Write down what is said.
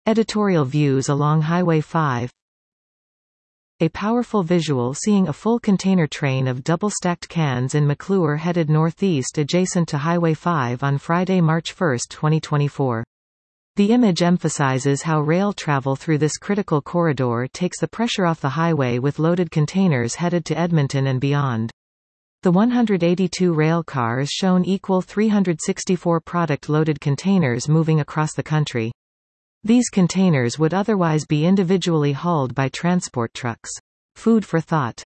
Editorial views along Highway 5. A powerful visual seeing a full container train of double-stacked cans in McClure headed northeast adjacent to Highway 5 on Friday, March 1, 2024. The image emphasizes how rail travel through this critical corridor takes the pressure off the highway with loaded containers headed to Edmonton and beyond. The 182 rail cars shown equal 364 product-loaded containers moving across the country. These containers would otherwise be individually hauled by transport trucks. Food for thought.